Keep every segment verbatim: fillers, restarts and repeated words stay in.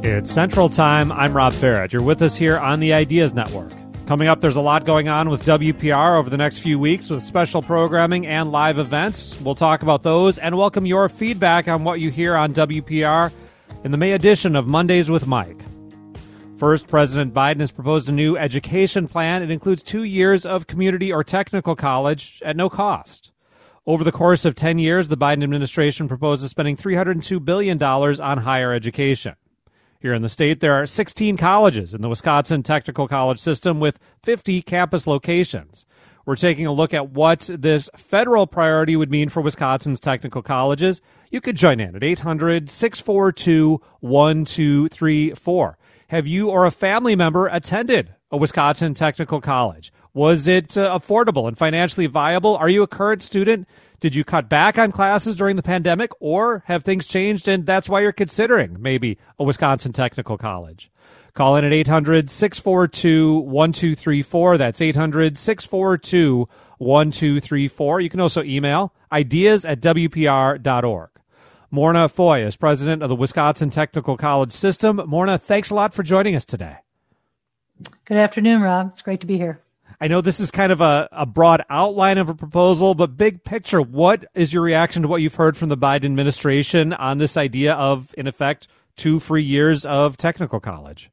It's Central Time. I'm Rob Barrett. You're with us here on the Ideas Network. Coming up, there's a lot going on with W P R over the next few weeks with special programming and live events. We'll talk about those and welcome your feedback on what you hear on W P R in the May edition of Mondays with Mike. First, President Biden has proposed a new education plan. It includes two years of community or technical college at no cost. Over the course of ten years, the Biden administration proposes spending three hundred two billion dollars on higher education. Here in the state, there are sixteen colleges in the Wisconsin Technical College system with fifty campus locations. We're taking a look at what this federal priority would mean for Wisconsin's technical colleges. You could join in at eight hundred, six four two, one two three four. Have you or a family member attended a Wisconsin Technical College? Was it uh, affordable and financially viable? Are you a current student? Did you cut back on classes during the pandemic, or have things changed and that's why you're considering maybe a Wisconsin Technical College? Call in at eight hundred, six four two, one two three four. That's eight hundred, six four two, one two three four. You can also email ideas at w p r dot org. Morna Foy is president of the Wisconsin Technical College System. Morna, thanks a lot for joining us today. Good afternoon, Rob. It's great to be here. I know this is kind of a, a broad outline of a proposal, but big picture, what is your reaction to what you've heard from the Biden administration on this idea of, in effect, two free years of technical college?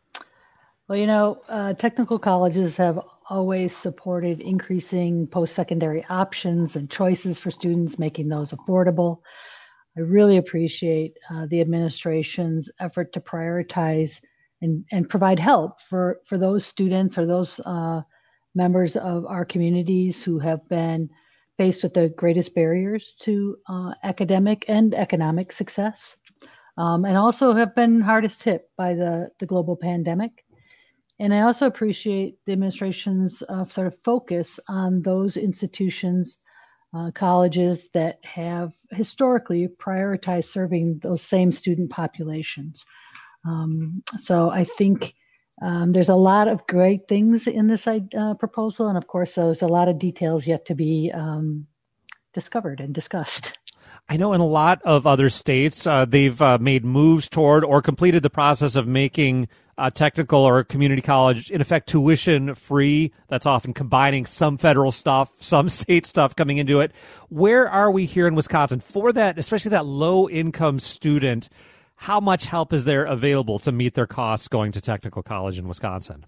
Well, you know, uh, technical colleges have always supported increasing post-secondary options and choices for students, making those affordable. I really appreciate uh, the administration's effort to prioritize and, and provide help for, for those students or those uh, members of our communities who have been faced with the greatest barriers to uh, academic and economic success, um, and also have been hardest hit by the, the global pandemic. And I also appreciate the administration's uh, sort of focus on those institutions, uh, colleges that have historically prioritized serving those same student populations. Um, so I think Um, there's a lot of great things in this uh, proposal, and of course, there's a lot of details yet to be um, discovered and discussed. I know in a lot of other states, uh, they've uh, made moves toward or completed the process of making uh, technical or community college, in effect, tuition free. That's often combining some federal stuff, some state stuff coming into it. Where are we here in Wisconsin for that, especially that low-income student? How much help is there available to meet their costs going to technical college in Wisconsin?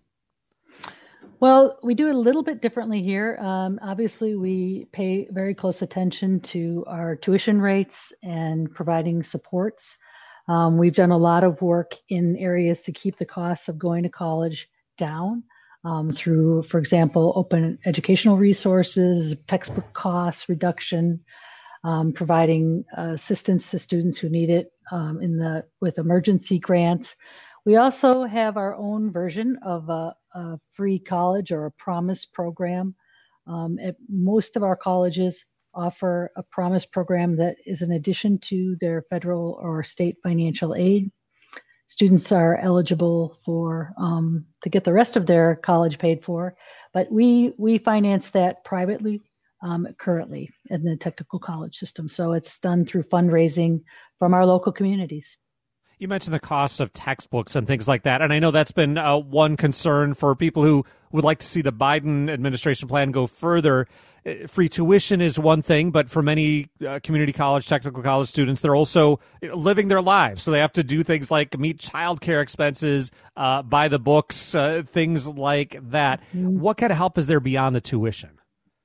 Well, we do it a little bit differently here. Um, obviously, we pay very close attention to our tuition rates and providing supports. Um, we've done a lot of work in areas to keep the costs of going to college down um, through, for example, open educational resources, textbook costs reduction, Um, providing uh, assistance to students who need it um, in the with emergency grants. We also have our own version of a, a free college or a promise program. Um, at most of our colleges offer a promise program that is an addition to their federal or state financial aid. Students are eligible for um, to get the rest of their college paid for, but we we finance that privately. Um, currently in the technical college system. So it's done through fundraising from our local communities. You mentioned the costs of textbooks and things like that. And I know that's been uh, one concern for people who would like to see the Biden administration plan go further. Uh, free tuition is one thing, but for many uh, community college, technical college students, they're also living their lives. So they have to do things like meet childcare expenses, uh, buy the books, uh, things like that. Mm-hmm. What kind of help is there beyond the tuition?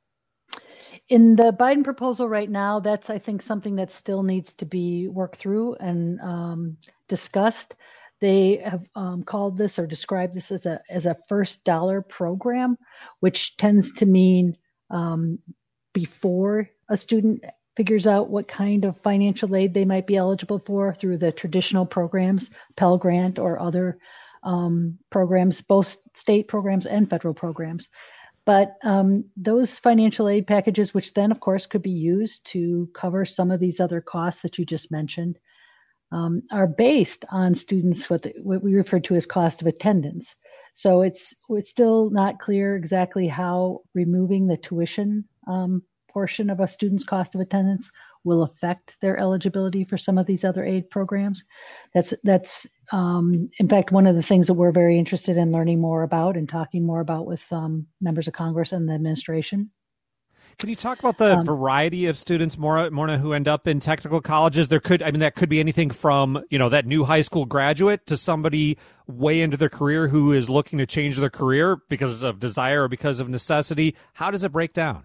In the Biden proposal right now, that's, I think, something that still needs to be worked through and um, discussed. They have um, called this or described this as a as a first dollar program, which tends to mean um, before a student figures out what kind of financial aid they might be eligible for through the traditional programs, Pell Grant or other um, programs, both state programs and federal programs. But um, those financial aid packages, which then, of course, could be used to cover some of these other costs that you just mentioned, um, are based on students, what, the, what we refer to as cost of attendance. So it's it's still not clear exactly how removing the tuition um, portion of a student's cost of attendance will affect their eligibility for some of these other aid programs. That's that's um, in fact, one of the things that we're very interested in learning more about and talking more about with um, members of Congress and the administration. Can you talk about the um, variety of students, Morna, Morna, who end up in technical colleges? There could, I mean, that could be anything from, you know, that new high school graduate to somebody way into their career who is looking to change their career because of desire or because of necessity. How does it break down?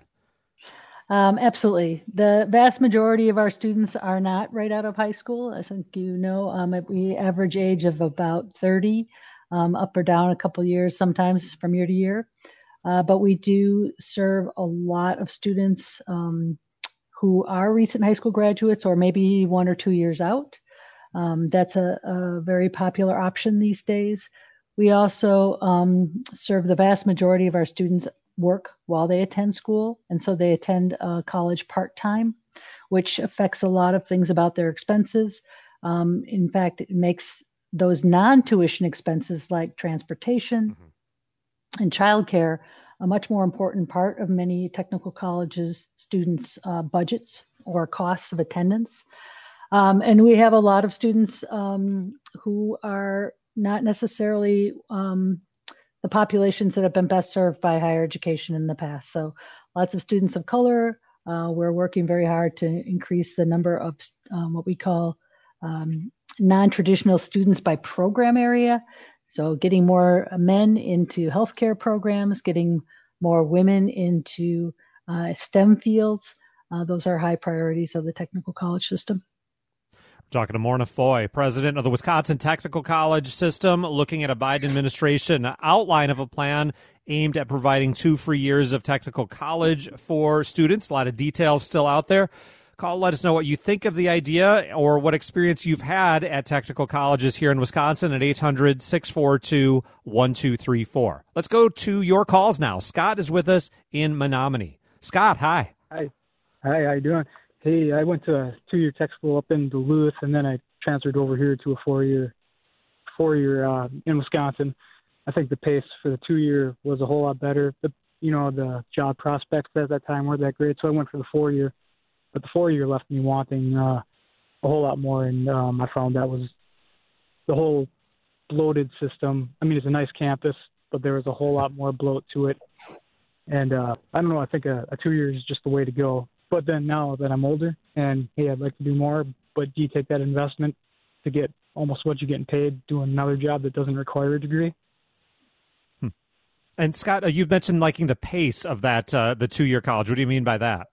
Um, absolutely. The vast majority of our students are not right out of high school. I think you know, um, we average age of about thirty, um, up or down a couple years, sometimes from year to year. Uh, but we do serve a lot of students um, who are recent high school graduates or maybe one or two years out. Um, that's a, a very popular option these days. We also um, serve the vast majority of our students work while they attend school. And so they attend uh, college part-time, which affects a lot of things about their expenses. Um, in fact, it makes those non-tuition expenses like transportation mm-hmm. and childcare a much more important part of many technical colleges students' uh, budgets or costs of attendance. Um, and we have a lot of students um, who are not necessarily um, the populations that have been best served by higher education in the past. So lots of students of color. Uh, we're working very hard to increase the number of um, what we call um, non-traditional students by program area. So getting more men into healthcare programs, getting more women into uh, STEM fields. Uh, those are high priorities of the technical college system. Talking to Morna Foy, president of the Wisconsin Technical College System, looking at a Biden administration outline of a plan aimed at providing two free years of technical college for students. A lot of details still out there. Call, let us know what you think of the idea or what experience you've had at technical colleges here in Wisconsin at eight hundred, six four two, one two three four. Let's go to your calls now. Scott is with us in Menominee. Scott, hi. Hi. Hi, how you doing? Hey, I went to a two-year tech school up in Duluth, and then I transferred over here to a four-year, four-year uh, in Wisconsin. I think the pace for the two-year was a whole lot better. The, you know, the job prospects at that time weren't that great, so I went for the four-year. But the four-year left me wanting uh, a whole lot more, and um, I found that was the whole bloated system. I mean, it's a nice campus, but there was a whole lot more bloat to it. And uh, I don't know, I think a, a two-year is just the way to go. But then now that I'm older and, hey, I'd like to do more, but do you take that investment to get almost what you're getting paid doing another job that doesn't require a degree? Hmm. And, Scott, uh, you've mentioned liking the pace of that, uh, the two-year college. What do you mean by that?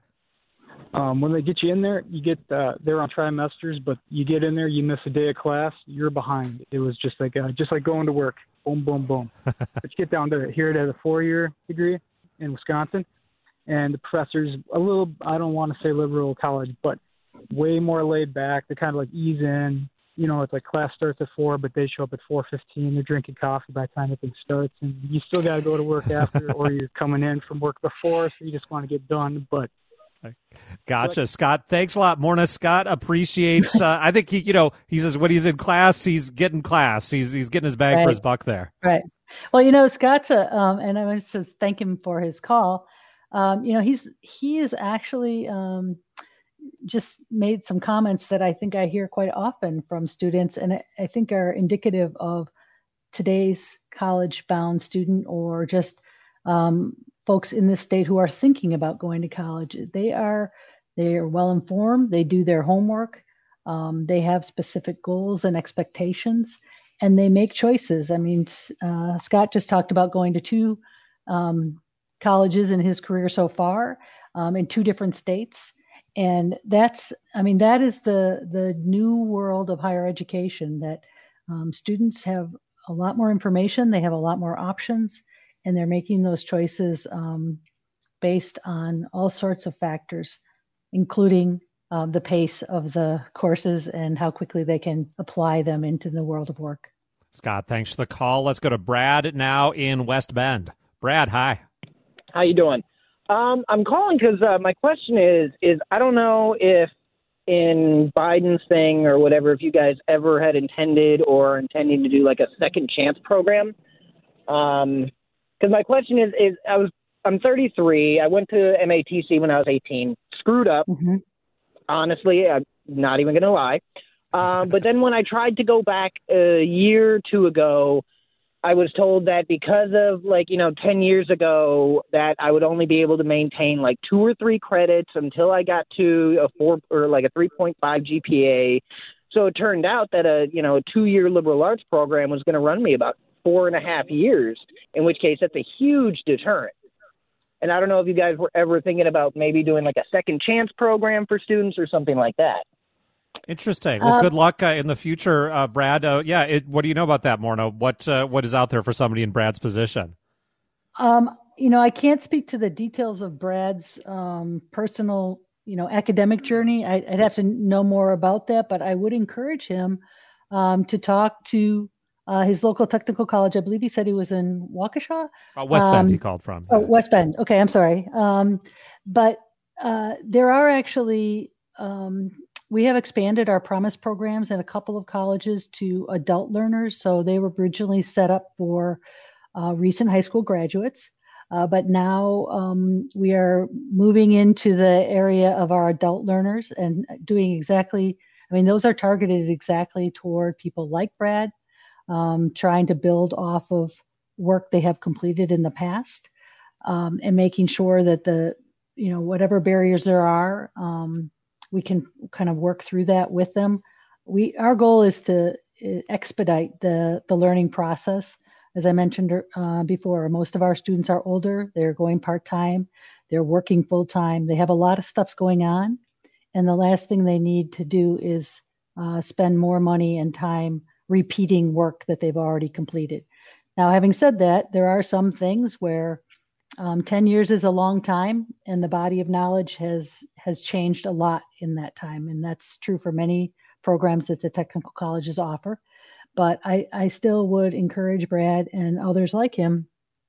Um, when they get you in there, you get uh, they're on trimesters, but you get in there, you miss a day of class, you're behind. It was just like uh, just like going to work, boom, boom, boom. But you get down to here, it has a four-year degree in Wisconsin. And the professors, a little, I don't want to say liberal college, but way more laid back. They kind of like ease in. You know, it's like class starts at four, but they show up at four fifteen. They're drinking coffee by the time the thing starts. And you still got to go to work after, or you're coming in from work before, so you just want to get done. But Gotcha, but, Scott. Thanks a lot. Morna, Scott appreciates, uh, I think, he, you know, he says when he's in class, he's getting class. He's he's getting his bag right. for his buck there. Right. Well, you know, Scott's a, um, and I want to thank him for his call. Um, you know, he's he is actually um, just made some comments that I think I hear quite often from students, and I, I think are indicative of today's college-bound student or just um, folks in this state who are thinking about going to college. They are they are well informed. They do their homework. Um, they have specific goals and expectations, and they make choices. I mean, uh, Scott just talked about going to two Um, colleges in his career so far um, in two different states. And that's, I mean, that is the the new world of higher education, that um, students have a lot more information, they have a lot more options, and they're making those choices um, based on all sorts of factors, including uh, the pace of the courses and how quickly they can apply them into the world of work. Scott, thanks for the call. Let's go to Brad now in West Bend. Brad, hi. How you doing? Um, I'm calling because uh, my question is, is I don't know if in Biden's thing or whatever, if you guys ever had intended or intending to do like a second chance program. Um, because my question is, is I was, I'm thirty-three. I went to M A T C when I was eighteen, screwed up. Mm-hmm. Honestly, I'm not even going to lie. Um, but then when I tried to go back a year or two ago, I was told that because of like, you know, ten years ago that I would only be able to maintain like two or three credits until I got to a four or like a three point five G P A. So it turned out that a, you know, a two year liberal arts program was going to run me about four and a half years, in which case that's a huge deterrent. And I don't know if you guys were ever thinking about maybe doing like a second chance program for students or something like that. Interesting. Well, Uh, good luck uh, in the future, uh, Brad. Uh, yeah, it, what do you know about that, Morna? What uh, what is out there for somebody in Brad's position? Um, you know, I can't speak to the details of Brad's um, personal, you know, academic journey. I, I'd have to know more about that, but I would encourage him um, to talk to uh, his local technical college. I believe he said he was in Waukesha. Uh, West Bend, Um, he called from. Oh, West Bend. Okay, I'm sorry. Um, but uh, there are actually, um, we have expanded our Promise programs in a couple of colleges to adult learners. So they were originally set up for uh, recent high school graduates. Uh, but now um, we are moving into the area of our adult learners and doing exactly, I mean, those are targeted exactly toward people like Brad, um, trying to build off of work they have completed in the past, um, and making sure that the, you know, whatever barriers there are, um, we can kind of work through that with them. We, our goal is to uh, expedite the, the learning process. As I mentioned uh, before, most of our students are older. They're going part-time. They're working full-time. They have a lot of stuffs going on. And the last thing they need to do is uh, spend more money and time repeating work that they've already completed. Now, having said that, there are some things where um, ten years is a long time, and the body of knowledge has has changed a lot in that time. And that's true for many programs that the technical colleges offer. But I, I still would encourage Brad and others like him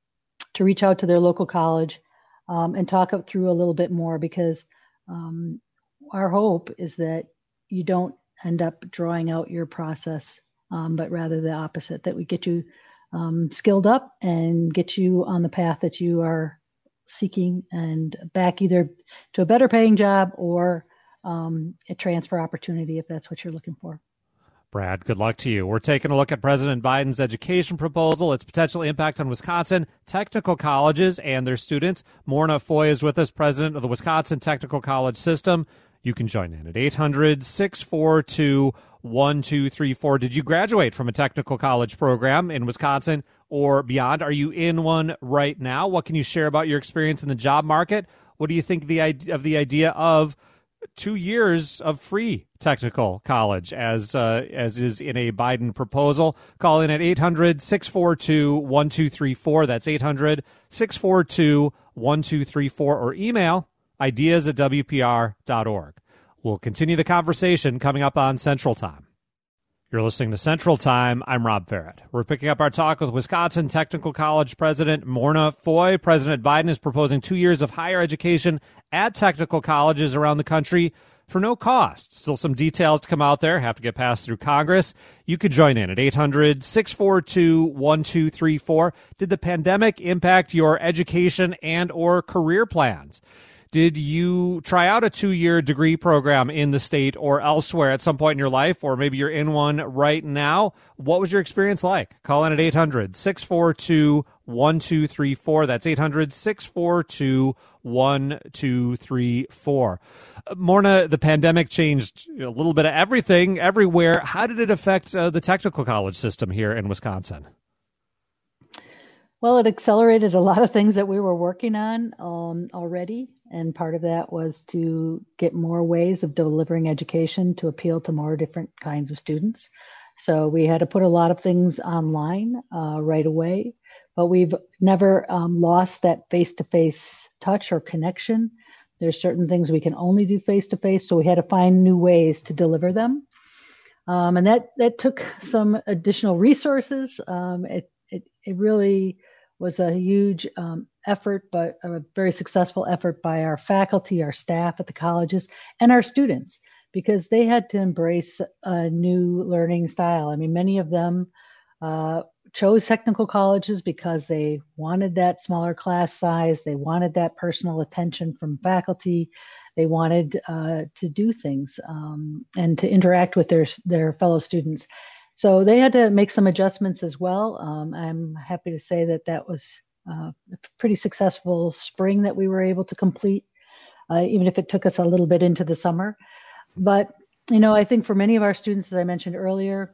to reach out to their local college um, and talk it through a little bit more, because um, our hope is that you don't end up drawing out your process, um, but rather the opposite, that we get you um, skilled up and get you on the path that you are seeking and back either to a better paying job or um, a transfer opportunity if that's what you're looking for. Brad, good luck to you. We're taking a look at President Biden's education proposal, its potential impact on Wisconsin technical colleges and their students. Morna Foy is with us, president of the Wisconsin Technical College System. You can join in at eight hundred, six four two, one two three four. Did you graduate from a technical college program in Wisconsin or beyond? Are you in one right now? What can you share about your experience in the job market? What do you think the idea, of the idea of two years of free technical college, as uh, as is in a Biden proposal? Call in at eight hundred, six four two, one two three four. That's eight hundred, six four two, one two three four, or email ideas at W P R dot org. We'll continue the conversation coming up on Central Time. You're listening to Central Time. I'm Rob Farrett. We're picking up our talk with Wisconsin Technical College President Morna Foy. President Biden is proposing two years of higher education at technical colleges around the country for no cost. Still some details to come out there. Have to get passed through Congress. You could join in at eight hundred, six four two, one two three four. Did the pandemic impact your education and or career plans? Did you try out a two-year degree program in the state or elsewhere at some point in your life, or maybe you're in one right now? What was your experience like? Call in at eight hundred, six four two, one two three four. That's eight hundred, six four two, one two three four. Morna, the pandemic changed a little bit of everything everywhere. How did it affect uh, the technical college system here in Wisconsin? Well, it accelerated a lot of things that we were working on um, already. And part of that was to get more ways of delivering education to appeal to more different kinds of students. So we had to put a lot of things online uh, right away, but we've never um, lost that face-to-face touch or connection. There's certain things we can only do face-to-face, so we had to find new ways to deliver them. Um, and that, that took some additional resources. Um, it, it, it really was a huge um, effort, but a very successful effort by our faculty, our staff at the colleges, and our students, because they had to embrace a new learning style. I mean, many of them uh, chose technical colleges because they wanted that smaller class size. They wanted that personal attention from faculty. They wanted uh, to do things um, and to interact with their their fellow students. So they had to make some adjustments as well. Um, I'm happy to say that that was uh, a pretty successful spring that we were able to complete, uh, even if it took us a little bit into the summer. But, you know, I think for many of our students, as I mentioned earlier,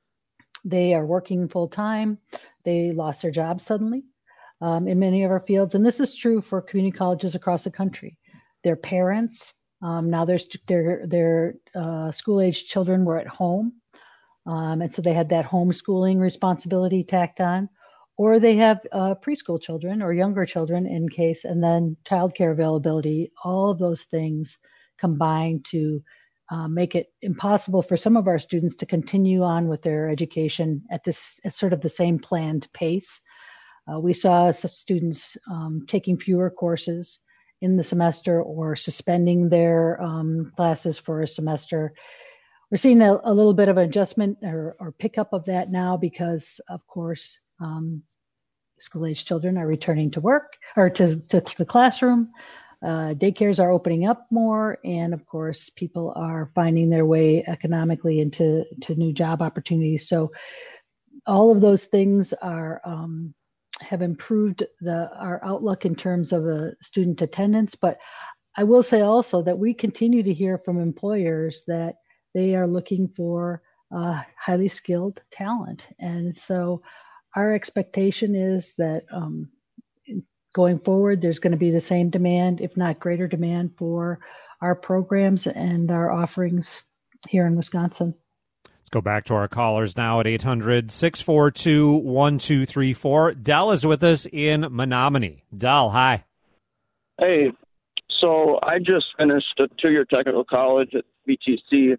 they are working full time. They lost their jobs suddenly um, in many of our fields. And this is true for community colleges across the country. Their parents, um, now their, their, their uh, school-age children were at home. Um, and so they had that homeschooling responsibility tacked on. Or they have uh, preschool children or younger children in case, and then childcare availability. All of those things combine to Uh, make it impossible for some of our students to continue on with their education at this at sort of the same planned pace. Uh, we saw some students um, taking fewer courses in the semester or suspending their um, classes for a semester. We're seeing a, a little bit of adjustment or, or pickup of that now because, of course, um, school-age children are returning to work or to, to the classroom. Uh, daycares are opening up more, and of course, people are finding their way economically into to new job opportunities. So, all of those things are um, have improved the our outlook in terms of uh, student attendance. But I will say also that we continue to hear from employers that they are looking for uh, highly skilled talent, and so our expectation is that. Um, Going forward, there's going to be the same demand, if not greater demand, for our programs and our offerings here in Wisconsin. Let's go back to our callers now at eight hundred, six four two, one two three four. Dell is with us in Menominee. Dell, hi. Hey, so I just finished a two-year technical college at V T C,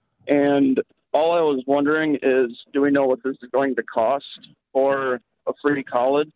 and all I was wondering is, do we know what this is going to cost for a free college?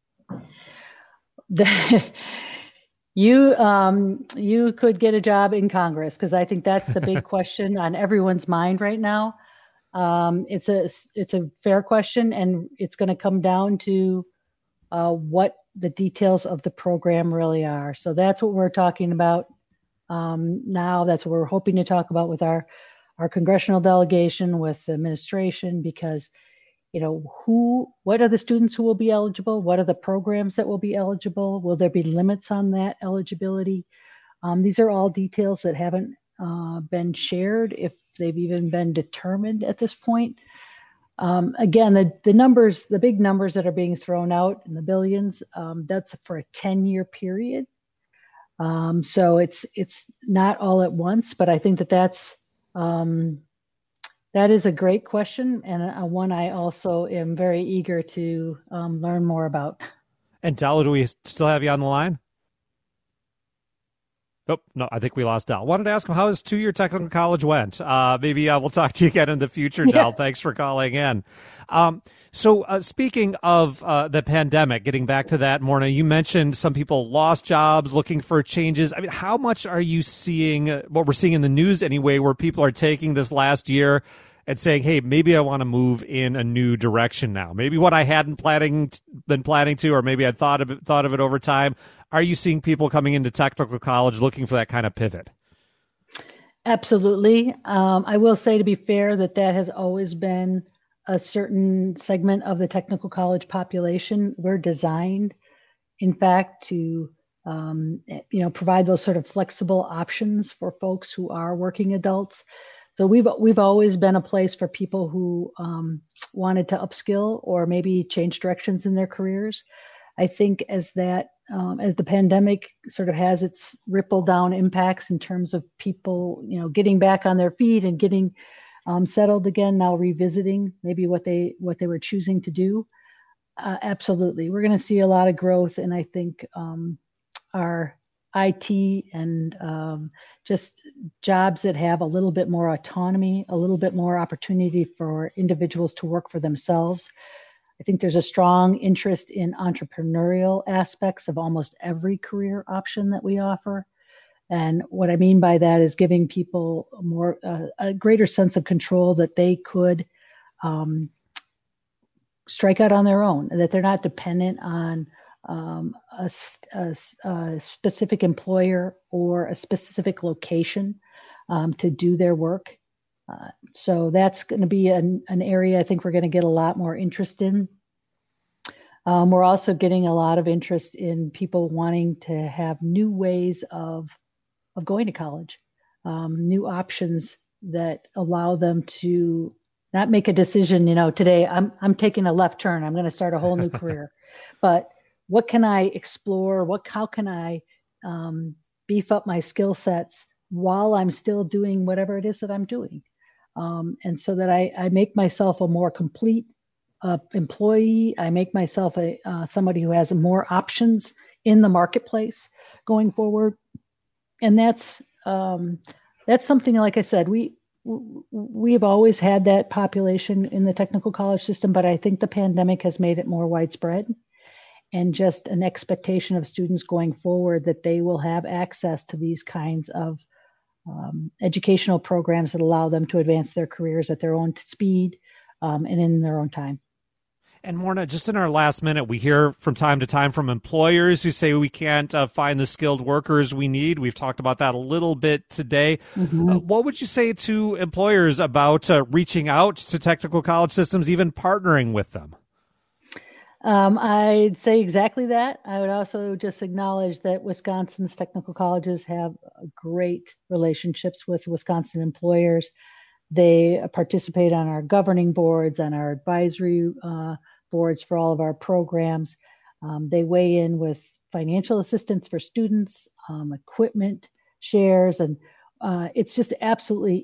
you um, you could get a job in Congress, because I think that's the big question on everyone's mind right now. Um, it's a it's a fair question, and it's going to come down to uh, what the details of the program really are. So that's what we're talking about um, now. That's what we're hoping to talk about with our our congressional delegation, with the administration, because. You know, who, what are the students who will be eligible? What are the programs that will be eligible? Will there be limits on that eligibility? Um, these are all details that haven't uh, been shared, if they've even been determined at this point. Um, again, the, the numbers, the big numbers that are being thrown out in the billions, um, that's for a ten-year period. Um, so it's it's not all at once, but I think that that's um, That is a great question, and a one I also am very eager to um, learn more about. And Dell, do we still have you on the line? Nope, no, I think we lost Dell. Wanted to ask him how his two-year technical college went. Uh, maybe uh, we'll talk to you again in the future, Dell. Yeah. Thanks for calling in. Um, so uh, speaking of uh, the pandemic, getting back to that, Morna, you mentioned some people lost jobs, looking for changes. I mean, how much are you seeing, uh, what we're seeing in the news anyway, where people are taking this last year and saying, hey, maybe I want to move in a new direction now. Maybe what I hadn't planning been planning to, or maybe I thought of it, thought of it over time. Are you seeing people coming into technical college looking for that kind of pivot? Absolutely. Um, I will say, to be fair, that that has always been a certain segment of the technical college population. We're designed, in fact, to um, you know provide those sort of flexible options for folks who are working adults. So we've we've always been a place for people who um, wanted to upskill or maybe change directions in their careers. I think as that um, as the pandemic sort of has its ripple down impacts in terms of people, you know, getting back on their feet and getting um, settled again, now revisiting maybe what they what they were choosing to do. Uh, absolutely, we're going to see a lot of growth, and I think um, our I T and um, just jobs that have a little bit more autonomy, a little bit more opportunity for individuals to work for themselves. I think there's a strong interest in entrepreneurial aspects of almost every career option that we offer. And what I mean by that is giving people a more uh, a greater sense of control, that they could um, strike out on their own, that they're not dependent on um, a, a, a specific employer or a specific location um, to do their work. Uh, so that's going to be an, an area I think we're going to get a lot more interest in. Um, we're also getting a lot of interest in people wanting to have new ways of of going to college, um, new options that allow them to not make a decision. You know, today I'm I'm taking a left turn. I'm going to start a whole new career, but what can I explore? What how can I um, beef up my skill sets while I'm still doing whatever it is that I'm doing, um, and so that I, I make myself a more complete Uh, employee. I make myself a uh, somebody who has more options in the marketplace going forward, and that's um, that's something. Like I said, we we have always had that population in the technical college system, but I think the pandemic has made it more widespread, and just an expectation of students going forward that they will have access to these kinds of um, educational programs that allow them to advance their careers at their own speed um, and in their own time. And Morna, just in our last minute, we hear from time to time from employers who say we can't uh, find the skilled workers we need. We've talked about that a little bit today. Mm-hmm. Uh, what would you say to employers about uh, reaching out to technical college systems, even partnering with them? Um, I'd say exactly that. I would also just acknowledge that Wisconsin's technical colleges have great relationships with Wisconsin employers. They participate on our governing boards, on our advisory uh, boards for all of our programs. Um, they weigh in with financial assistance for students, um, equipment shares, and uh, it's just absolutely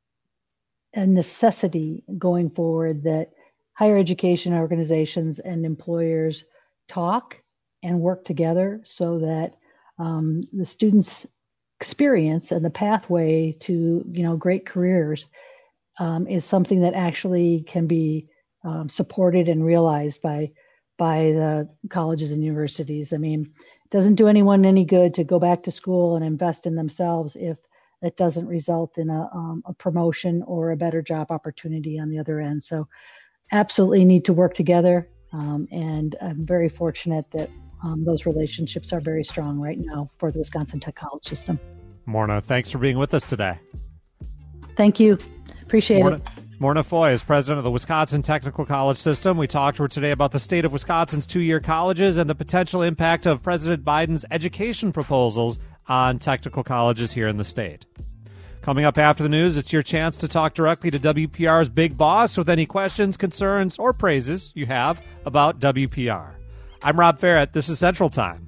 a necessity going forward that higher education organizations and employers talk and work together so that um, the students' experience and the pathway to, you know, great careers Um, is something that actually can be um, supported and realized by by the colleges and universities. I mean, it doesn't do anyone any good to go back to school and invest in themselves if it doesn't result in a, um, a promotion or a better job opportunity on the other end. So absolutely need to work together. Um, and I'm very fortunate that um, those relationships are very strong right now for the Wisconsin Tech College system. Morna, thanks for being with us today. Thank you. Appreciate Morna, it. Morna Foy is president of the Wisconsin Technical College System. We talked to her today about the state of Wisconsin's two-year colleges and the potential impact of President Biden's education proposals on technical colleges here in the state. Coming up after the news, it's your chance to talk directly to W P R's big boss with any questions, concerns, or praises you have about W P R. I'm Rob Ferret. This is Central Time.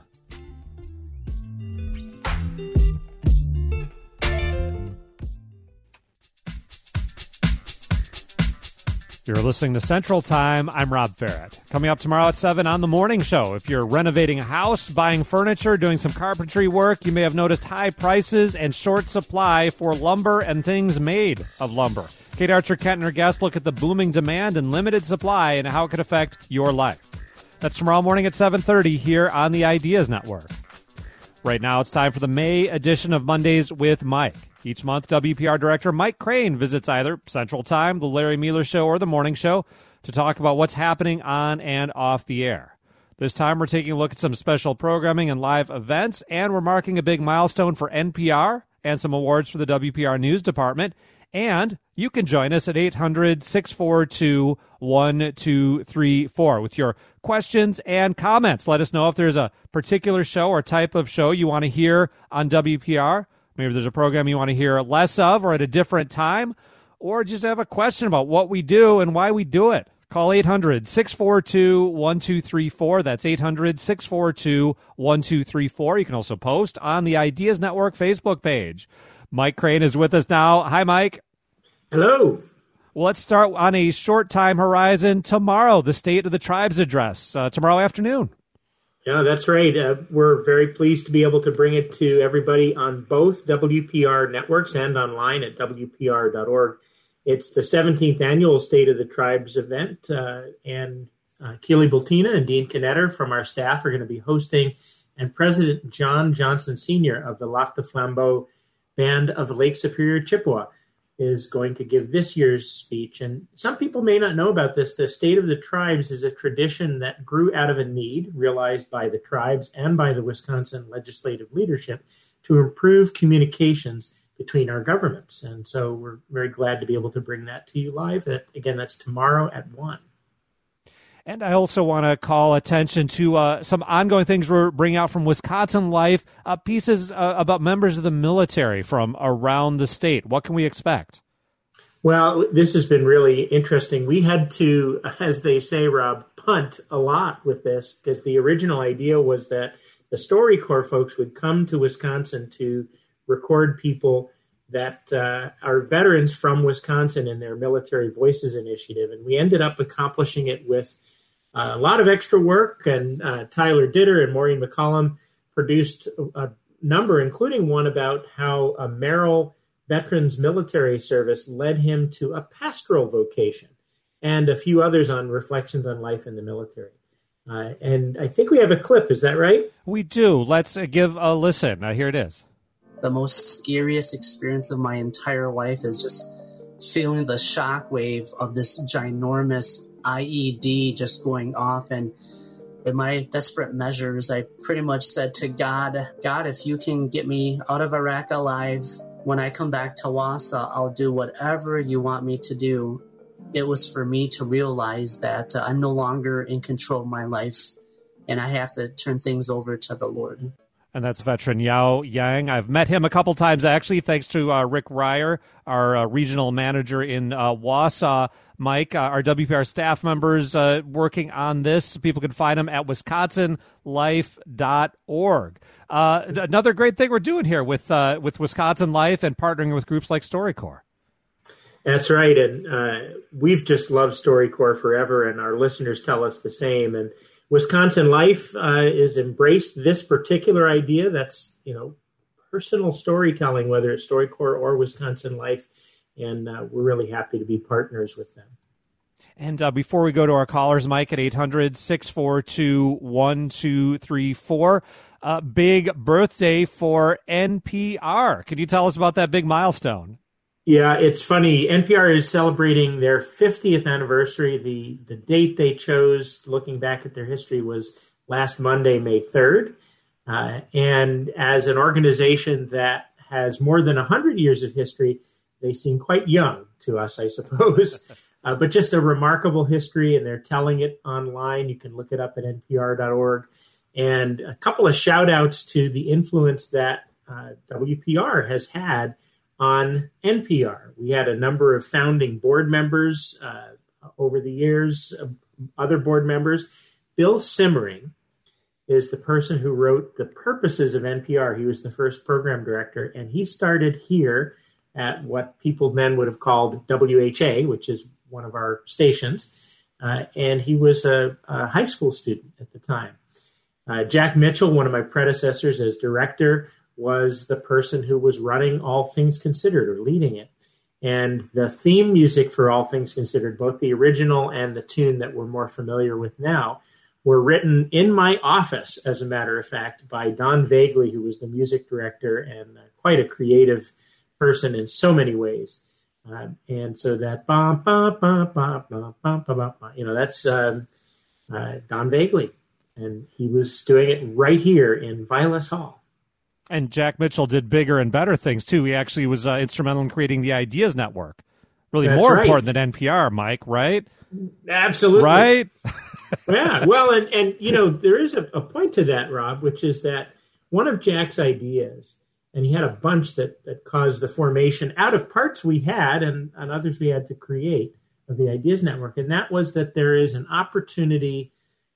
You're listening to Central Time. I'm Rob Ferret. Coming up tomorrow at seven on The Morning Show. If you're renovating a house, buying furniture, doing some carpentry work, you may have noticed high prices and short supply for lumber and things made of lumber. Kate Archer-Kent and her guests look at the booming demand and limited supply and how it could affect your life. That's tomorrow morning at seven thirty here on the Ideas Network. Right now, it's time for the May edition of Mondays with Mike. Each month, W P R Director Mike Crane visits either Central Time, The Larry Mueller Show, or The Morning Show to talk about what's happening on and off the air. This time, we're taking a look at some special programming and live events, and we're marking a big milestone for N P R and some awards for the W P R News Department. And you can join us at eight hundred, six four two, one two three four with your questions and comments. Let us know if there's a particular show or type of show you want to hear on W P R. Maybe there's a program you want to hear less of or at a different time, or just have a question about what we do and why we do it. Call eight hundred, six four two, one two three four. That's eight hundred, six four two, one two three four. You can also post on the Ideas Network Facebook page. Mike Crane is with us now. Hi, Mike. Hello. Well, let's start on a short time horizon tomorrow, the State of the Tribes address, uh, tomorrow afternoon. Yeah, that's right. Uh, we're very pleased to be able to bring it to everybody on both W P R networks and online at W P R dot org. It's the seventeenth annual State of the Tribes event, uh, and uh, Keely Bultina and Dean Knetter from our staff are going to be hosting, and President John Johnson Senior of the Lac du Flambeau Band of Lake Superior Chippewa. is going to give this year's speech. And some people may not know about this. The State of the Tribes is a tradition that grew out of a need realized by the tribes and by the Wisconsin legislative leadership to improve communications between our governments. And so we're very glad to be able to bring that to you live. Again, that's tomorrow at one. And I also want to call attention to uh, some ongoing things we're bringing out from Wisconsin Life, uh, pieces uh, about members of the military from around the state. What can we expect? Well, this has been really interesting. We had to, as they say, Rob, punt a lot with this because the original idea was that the StoryCorps folks would come to Wisconsin to record people that uh, are veterans from Wisconsin in their Military Voices initiative. And we ended up accomplishing it with uh, a lot of extra work. And uh, Tyler Ditter and Maureen McCollum produced a number, including one about how a Merrill Veterans Military Service led him to a pastoral vocation, and a few others on reflections on life in the military. Uh, and I think we have a clip. Is that right? We do. Let's uh, give a listen. Uh, here it is. The most scariest experience of my entire life is just feeling the shockwave of this ginormous I E D just going off. And in my desperate measures, I pretty much said to God, God, if you can get me out of Iraq alive, when I come back to Wausau, I'll do whatever you want me to do. It was for me to realize that uh, I'm no longer in control of my life, and I have to turn things over to the Lord. And that's veteran Yao Yang. I've met him a couple times, actually, thanks to uh, Rick Ryer, our uh, regional manager in uh, Wausau. Mike, uh, our W P R staff members uh, working on this. People can find them at wisconsin life dot org. Uh, another great thing we're doing here with uh, with Wisconsin Life and partnering with groups like StoryCorps. That's right. And uh, we've just loved StoryCorps forever, and our listeners tell us the same. And Wisconsin Life uh, is embraced this particular idea. That's, you know, personal storytelling, whether it's StoryCorps or Wisconsin Life. And uh, we're really happy to be partners with them. And uh, before we go to our callers, Mike, at eight hundred, six four two, one two three four, uh, big birthday for N P R. Can you tell us about that big milestone? Yeah, it's funny. N P R is celebrating their fiftieth anniversary. The the date they chose, looking back at their history, was last Monday, May third. Uh, and as an organization that has more than one hundred years of history, they seem quite young to us, I suppose. uh, but just a remarkable history, and they're telling it online. You can look it up at N P R dot org. And a couple of shout-outs to the influence that uh, W P R has had on N P R. We had a number of founding board members uh, over the years, uh, other board members. Bill Simmering is the person who wrote the purposes of N P R. He was the first program director, and he started here at what people then would have called W H A, which is one of our stations, uh, and he was a, a high school student at the time. Uh, Jack Mitchell, one of my predecessors as director, was the person who was running All Things Considered, or leading it. And the theme music for All Things Considered, both the original and the tune that we're more familiar with now, were written in my office, as a matter of fact, by Don Vagley, who was the music director and uh, quite a creative person in so many ways. Uh, and so that, bah, bah, bah, bah, bah, bah, bah, bah, you know, that's um, uh, Don Vagley. And he was doing it right here in Vilas Hall. And Jack Mitchell did bigger and better things, too. He actually was uh, instrumental in creating the Ideas Network. Really That's more right. important than N P R, Mike, right? Absolutely. Right? Yeah. Well, and, and you know, there is a, a point to that, Rob, which is that one of Jack's ideas, and he had a bunch that, that caused the formation out of parts we had and, and others we had to create of the Ideas Network, and that was that there is an opportunity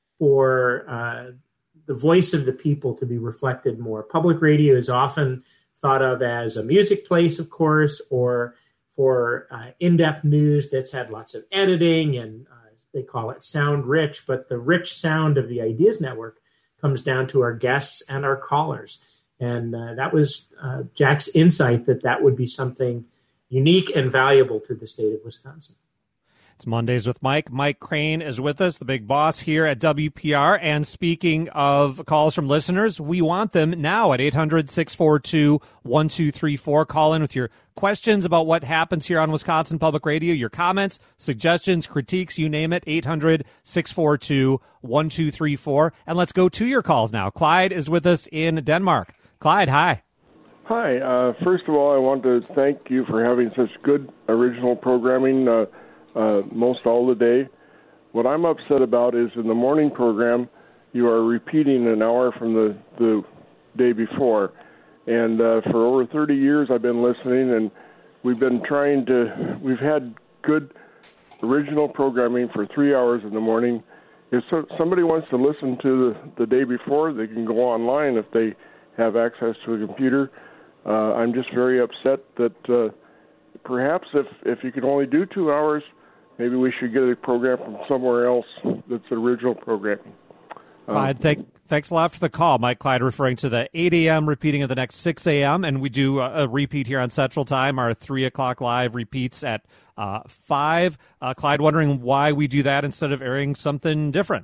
for uh, the voice of the people to be reflected more. Public radio is often thought of as a music place, of course, or for uh, in-depth news that's had lots of editing, and uh, they call it sound rich. But the rich sound of the Ideas Network comes down to our guests and our callers. And uh, that was uh, Jack's insight that that would be something unique and valuable to the state of Wisconsin. It's Mondays with Mike. Mike Crane is with us, the big boss here at W P R. And speaking of calls from listeners, we want them now at eight hundred, six four two, one two three four. Call in with your questions about what happens here on Wisconsin Public Radio, your comments, suggestions, critiques, you name it, eight hundred, six four two, one two three four. And let's go to your calls now. Clyde is with us in Denmark. Clyde, hi. Hi. Uh, first of all, I want to thank you for having such good original programming uh, uh, most all the day. What I'm upset about is in the morning program, you are repeating an hour from the, the day before. And uh, for over thirty years, I've been listening, and we've been trying to, we've had good original programming for three hours in the morning. If so, somebody wants to listen to the, the day before, they can go online if they have access to a computer. Uh, I'm just very upset that uh, perhaps if, if you can only do two hours, maybe we should get a program from somewhere else that's the original programming. Clyde, uh, thank, thanks a lot for the call. Mike Clyde referring to the eight a.m. repeating of the next six a.m., and we do a, a repeat here on Central Time. Our three o'clock live repeats at uh, five. Uh, Clyde, wondering why we do that instead of airing something different.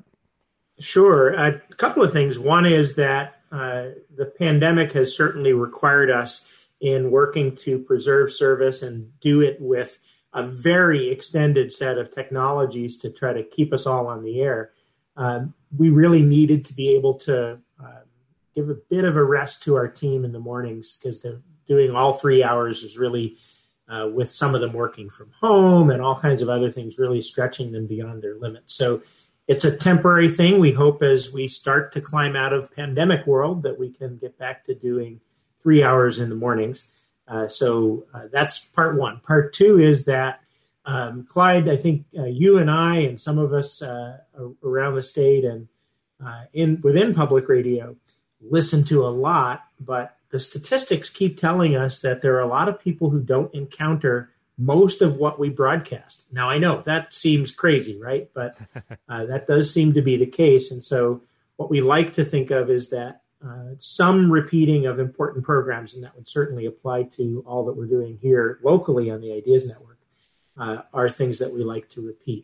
Sure. A couple of things. One is that uh, the pandemic has certainly required us in working to preserve service and do it with a very extended set of technologies to try to keep us all on the air. Um, we really needed to be able to uh, give a bit of a rest to our team in the mornings because they're doing all three hours is really, uh, with some of them working from home and all kinds of other things, really stretching them beyond their limits. So it's a temporary thing. We hope as we start to climb out of pandemic world that we can get back to doing three hours in the mornings. Uh, so uh, that's part one. Part two is that Um, Clyde, I think uh, you and I and some of us uh, around the state and uh, in within public radio listen to a lot, but the statistics keep telling us that there are a lot of people who don't encounter most of what we broadcast. Now, I know that seems crazy, right? But uh, that does seem to be the case. And so what we like to think of is that uh, some repeating of important programs, and that would certainly apply to all that we're doing here locally on the Ideas Network, Uh, are things that we like to repeat.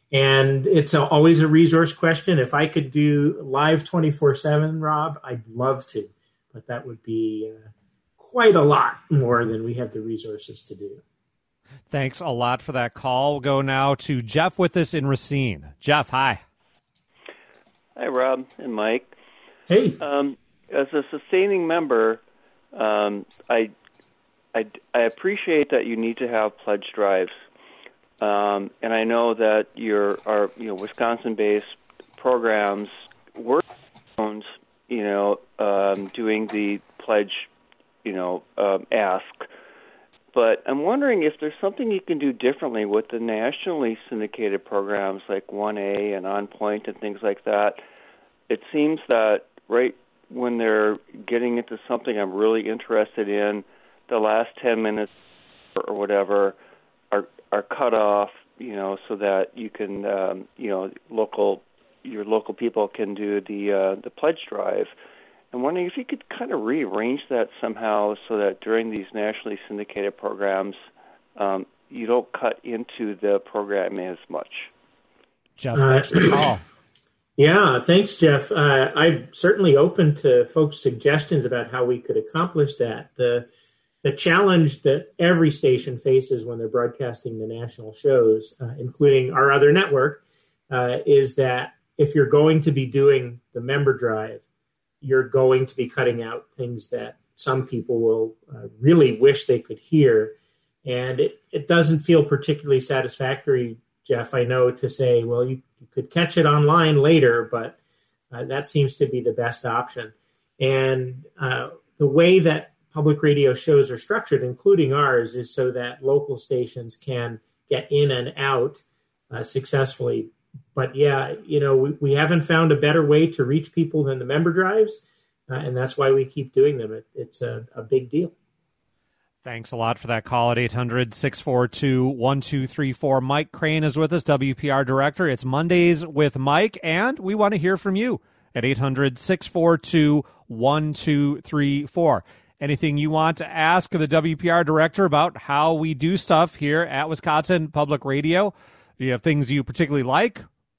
And it's a, always a resource question. If I could do live twenty-four seven, Rob, I'd love to, but that would be uh, quite a lot more than we have the resources to do. Thanks a lot for that call. We'll go now to Jeff with us in Racine. Jeff, hi. Hi, Rob and Mike. Hey. Um, as a sustaining member, um, I, I, I appreciate that you need to have pledge drives. Um, and I know that your our you know Wisconsin-based programs were, you know, um, doing the pledge, you know, um, ask. But I'm wondering if there's something you can do differently with the nationally syndicated programs like one A and On Point and things like that. It seems that right when they're getting into something I'm really interested in, the last ten minutes or whatever are are cut off, you know, so that you can, um, you know, local your local people can do the uh, the pledge drive. I'm wondering if you could kind of rearrange that somehow so that during these nationally syndicated programs, um, you don't cut into the programming as much. Jeff, thanks for the call. Yeah, thanks, Jeff. Uh, I'm certainly open to folks' suggestions about how we could accomplish that. The The challenge that every station faces when they're broadcasting the national shows, uh, including our other network, uh, is that if you're going to be doing the member drive, you're going to be cutting out things that some people will uh, really wish they could hear. And it, it doesn't feel particularly satisfactory, Jeff, I know, to say, well, you, you could catch it online later, but uh, that seems to be the best option. And uh, the way that public radio shows are structured, including ours, is so that local stations can get in and out uh, successfully. But yeah, you know, we, we haven't found a better way to reach people than the member drives, uh, and that's why we keep doing them. It, it's a, a big deal. Thanks a lot for that call at eight hundred, six four two, one two three four. Mike Crane is with us, W P R Director. It's Mondays with Mike, and we want to hear from you at eight hundred, six four two, one two three four. Anything you want to ask the W P R Director about how we do stuff here at Wisconsin Public Radio? Do you have things you particularly like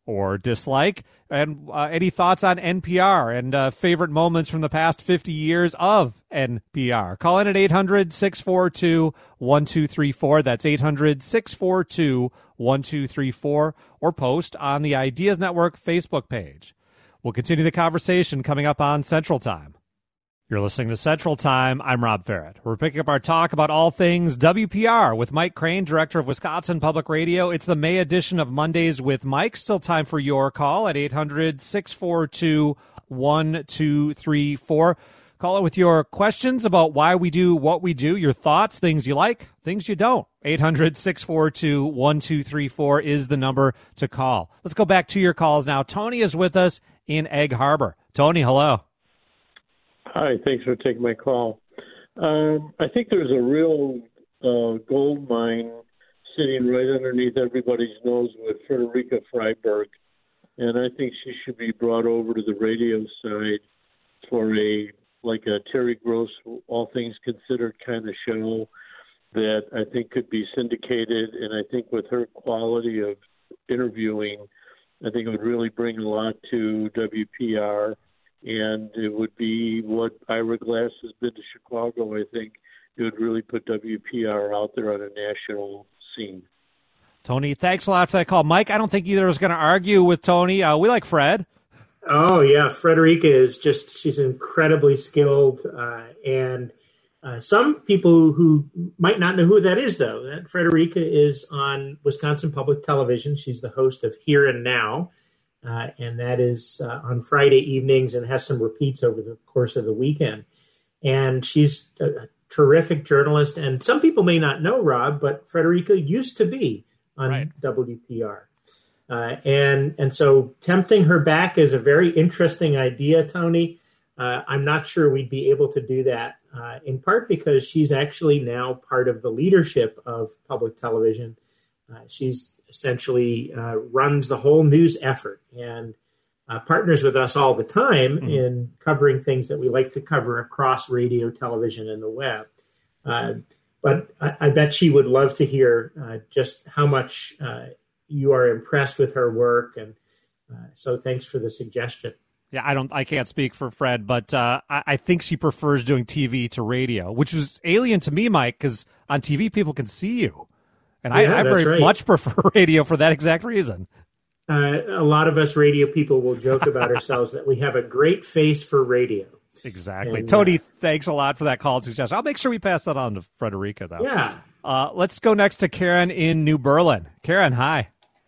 or dislike? And uh, any thoughts on N P R and uh, favorite moments from the past fifty years of N P R? Call in at eight hundred, six four two, one two three four. That's eight hundred, six four two, one two three four. Or post on the Ideas Network Facebook page. We'll continue the conversation coming up on Central Time. You're listening to Central Time. I'm Rob Farrett. We're picking up our talk about all things W P R with Mike Crane, director of Wisconsin Public Radio. It's the May edition of Mondays with Mike. Still time for your call at eight hundred, six four two, one two three four. Call it with your questions about why we do what we do, your thoughts, things you like, things you don't. eight hundred, six four two, one two three four is the number to call. Let's go back to your calls now. Tony is with us in Egg Harbor. Tony, hello. Hi, thanks for taking my call. Um, I think there's a real uh, gold mine sitting right underneath everybody's nose with Frederica Freiberg, and I think she should be brought over to the radio side for a like a Terry Gross, All Things Considered kind of show that I think could be syndicated, and I think with her quality of interviewing, I think it would really bring a lot to W P R. And it would be what Ira Glass has been to Chicago. I think it would really put W P R out there on a national scene. Tony, thanks a lot for that call. Mike, I don't think either is going to argue with Tony. Uh, we like Fred. Oh, yeah. Frederica is just, she's incredibly skilled. Uh, and uh, some people who might not know who that is, though, that Frederica is on Wisconsin Public Television. She's the host of Here and Now. Uh, and that is uh, on Friday evenings and has some repeats over the course of the weekend. And she's a, a terrific journalist. And some people may not know, Rob, but Frederica used to be on right. W P R. Uh, and and so tempting her back is a very interesting idea, Tony. Uh, I'm not sure we'd be able to do that, uh, in part because she's actually now part of the leadership of public television. Uh, she's essentially uh, runs the whole news effort and uh, partners with us all the time mm-hmm. in covering things that we like to cover across radio, television, and the web. Uh, but I, I bet she would love to hear uh, just how much uh, you are impressed with her work. And uh, so thanks for the suggestion. Yeah, I don't, I can't speak for Fred, but uh, I, I think she prefers doing T V to radio, which was alien to me, Mike, because on T V people can see you. And yeah, I, I very right. much prefer radio for that exact reason. Uh, a lot of us radio people will joke about ourselves that we have a great face for radio. Exactly. And, Tony, uh, thanks a lot for that call and suggestion. I'll make sure we pass that on to Frederica, though. Yeah. Uh, let's go next to Karen in New Berlin. Karen, hi.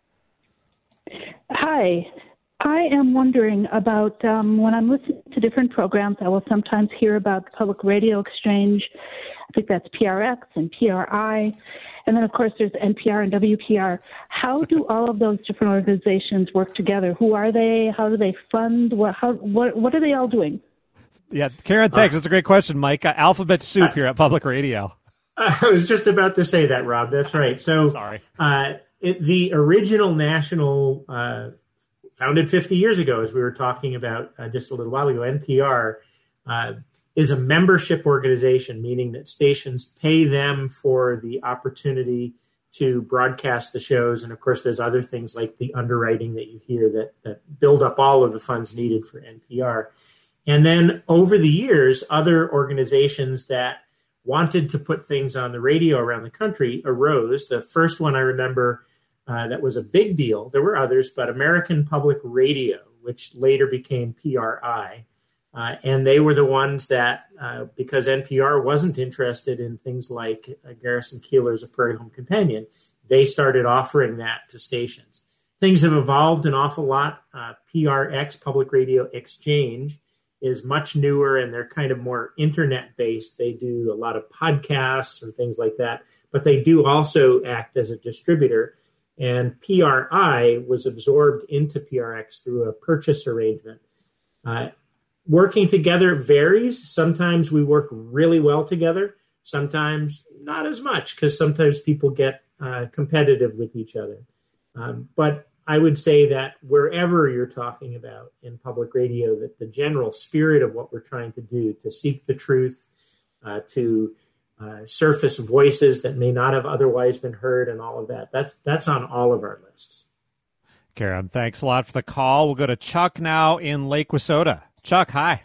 Hi. I am wondering about um, when I'm listening to different programs, I will sometimes hear about the Public Radio Exchange. I think that's P R X and P R I. And then, of course, there's N P R and W P R. How do all of those different organizations work together? Who are they? How do they fund? What how, what, what are they all doing? Yeah, Karen, thanks. Uh, That's a great question, Mike. Uh, Alphabet soup uh, here at Public Radio. I was just about to say that, Rob. That's right. So Sorry. Uh, it, the original national, uh, founded fifty years ago, as we were talking about uh, just a little while ago, N P R, uh, is a membership organization, meaning that stations pay them for the opportunity to broadcast the shows. And, of course, there's other things like the underwriting that you hear that, that build up all of the funds needed for N P R. And then over the years, other organizations that wanted to put things on the radio around the country arose. The first one I remember uh, that was a big deal, there were others, but American Public Radio, which later became P R I. Uh, and they were the ones that, uh, because N P R wasn't interested in things like uh, Garrison Keillor's A Prairie Home Companion, they started offering that to stations. Things have evolved an awful lot. Uh, P R X, Public Radio Exchange, is much newer, and they're kind of more internet-based. They do a lot of podcasts and things like that, but they do also act as a distributor. And P R I was absorbed into P R X through a purchase arrangement. Uh, Working together varies. Sometimes we work really well together. Sometimes not as much, because sometimes people get uh, competitive with each other. Um, but I would say that wherever you're talking about in public radio, that the general spirit of what we're trying to do, to seek the truth, uh, to uh, surface voices that may not have otherwise been heard and all of that, that's, that's on all of our lists. Karen, thanks a lot for the call. We'll go to Chuck now in Lake Wissota. Chuck, hi.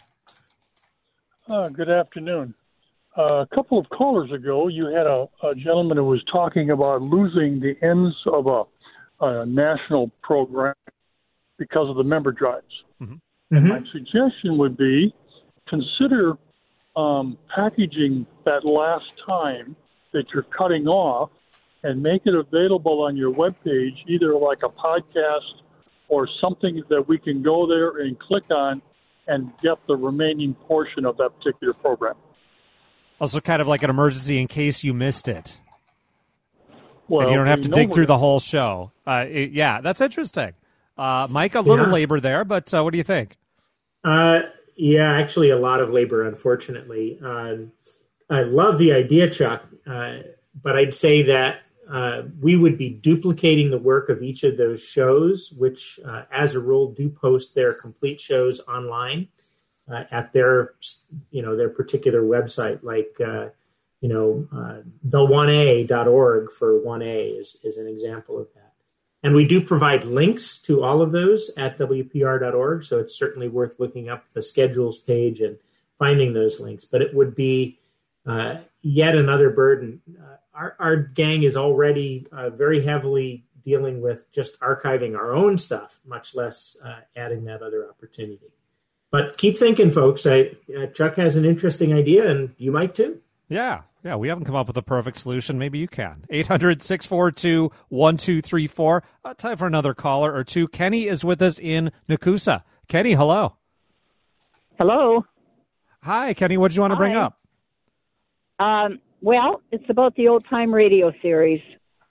Uh, good afternoon. Uh, a couple of callers ago, you had a, a gentleman who was talking about losing the ends of a, a national program because of the member drives. Mm-hmm. And my suggestion would be consider um, packaging that last time that you're cutting off and make it available on your webpage, either like a podcast or something that we can go there and click on and get the remaining portion of that particular program. Also kind of like an emergency in case you missed it. Well, and you don't have to know dig we're through the gonna- whole show. Uh, it- yeah, that's interesting. Uh, Mike, a little Yeah. labor there, but uh, what do you think? Uh, yeah, actually, a lot of labor, unfortunately. Um, I love the idea, Chuck, uh, but I'd say that uh, we would be duplicating the work of each of those shows, which, uh, as a rule, do post their complete shows online uh, at their, you know, their particular website, like, uh, you know, uh, the one a dot org for one A is, is an example of that. And we do provide links to all of those at W P R dot org, so it's certainly worth looking up the schedules page and finding those links. But it would be uh, yet another burden. Uh, our, our gang is already uh, very heavily dealing with just archiving our own stuff, much less uh, adding that other opportunity. But keep thinking, folks. I, uh, Chuck has an interesting idea, and you might too. Yeah, yeah, we haven't come up with a perfect solution. Maybe you can. eight hundred, six four two, one two three four. Uh, time for another caller or two. Kenny is with us in Nakusa. Kenny, hello. Hello. Hi, Kenny. What did you want to bring Hi. up? Um, well, it's about the old time radio series.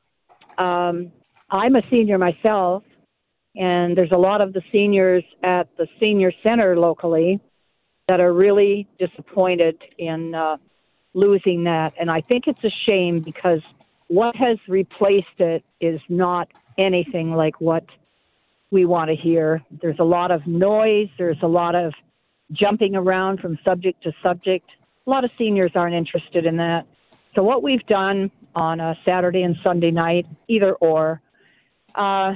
Um, I'm a senior myself, and there's a lot of the seniors at the senior center locally that are really disappointed in uh, losing that. And I think it's a shame because what has replaced it is not anything like what we want to hear. There's a lot of noise. There's a lot of jumping around from subject to subject. A lot of seniors aren't interested in that. So what we've done on a Saturday and Sunday night, either or, uh,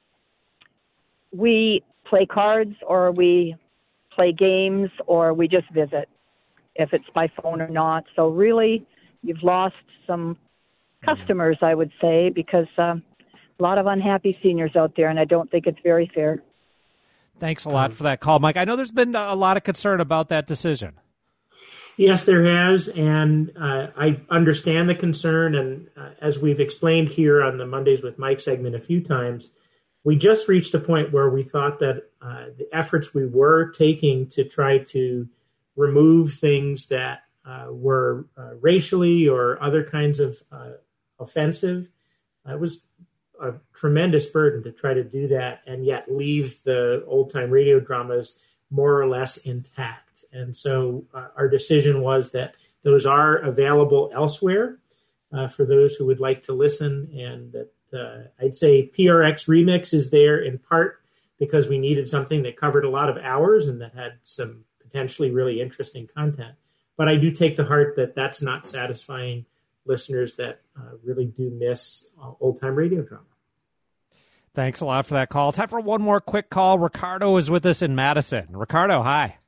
we play cards or we play games or we just visit, if it's by phone or not. So really, you've lost some customers, I would say, because um, a lot of unhappy seniors out there, and I don't think it's very fair. Thanks a lot for that call, Mike. I know there's been a lot of concern about that decision. Yes, there has, and uh, I understand the concern. And uh, as we've explained here on the Mondays with Mike segment a few times, we just reached a point where we thought that uh, the efforts we were taking to try to remove things that uh, were uh, racially or other kinds of uh, offensive, uh, it was a tremendous burden to try to do that and yet leave the old-time radio dramas more or less intact. And so uh, our decision was that those are available elsewhere uh, for those who would like to listen. And that uh, I'd say P R X Remix is there in part because we needed something that covered a lot of hours and that had some potentially really interesting content. But I do take to heart that that's not satisfying listeners that uh, really do miss uh, old-time radio drama. Thanks a lot for that call. Time for one more quick call. Ricardo is with us in Madison. Ricardo, hi.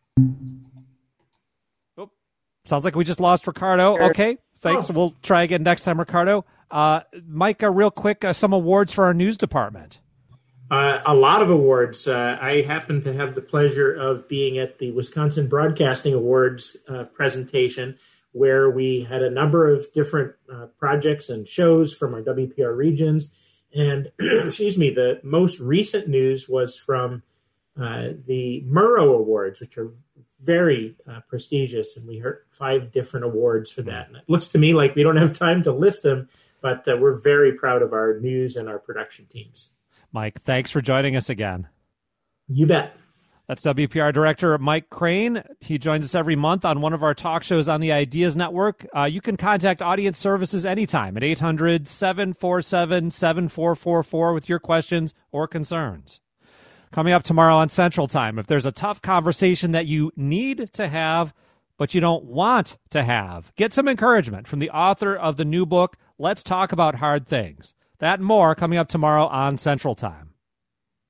Oh, sounds like we just lost Ricardo. Okay, thanks. Oh. We'll try again next time, Ricardo. Uh, Mike, uh, real quick, uh, some awards for our news department. Uh, a lot of awards. Uh, I happen to have the pleasure of being at the Wisconsin Broadcasting Awards uh, presentation, where we had a number of different uh, projects and shows from our W P R regions. And, excuse me, the most recent news was from uh, the Murrow Awards, which are very uh, prestigious, and we heard five different awards for that. And it looks to me like we don't have time to list them, but uh, we're very proud of our news and our production teams. Mike, thanks for joining us again. You bet. That's W P R Director Mike Crane. He joins us every month on one of our talk shows on the Ideas Network. Uh, you can contact Audience Services anytime at eight hundred, seven four seven, seven four four four with your questions or concerns. Coming up tomorrow on Central Time, if there's a tough conversation that you need to have but you don't want to have, get some encouragement from the author of the new book, Let's Talk About Hard Things. That and more coming up tomorrow on Central Time.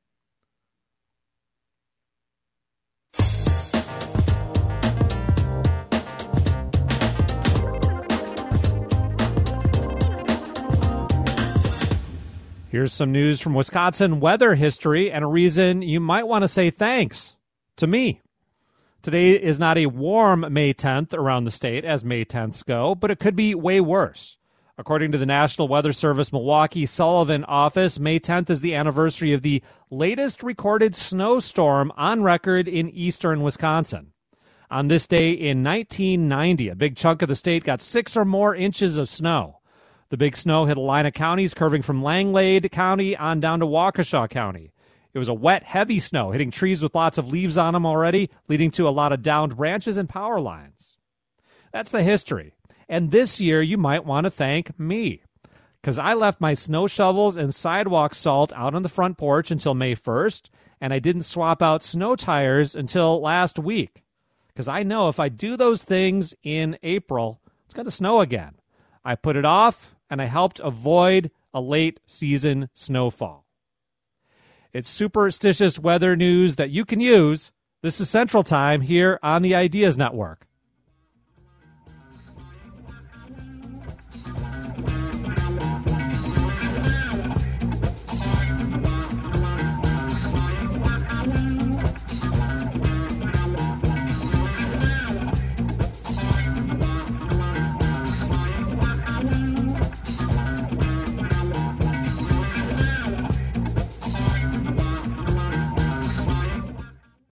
Here's some news from Wisconsin weather history and a reason you might want to say thanks to me. Today is not a warm May tenth around the state, as May tenths go, but it could be way worse. According to the National Weather Service Milwaukee Sullivan office, May tenth is the anniversary of the latest recorded snowstorm on record in eastern Wisconsin. On this day in nineteen ninety, a big chunk of the state got six or more inches of snow. The big snow hit a line of counties curving from Langlade County on down to Waukesha County. It was a wet, heavy snow, hitting trees with lots of leaves on them already, leading to a lot of downed branches and power lines. That's the history. And this year, you might want to thank me, because I left my snow shovels and sidewalk salt out on the front porch until May first, and I didn't swap out snow tires until last week, because I know if I do those things in April, it's going to snow again. I put it off, and I helped avoid a late season snowfall. It's superstitious weather news that you can use. This is Central Time here on the Ideas Network.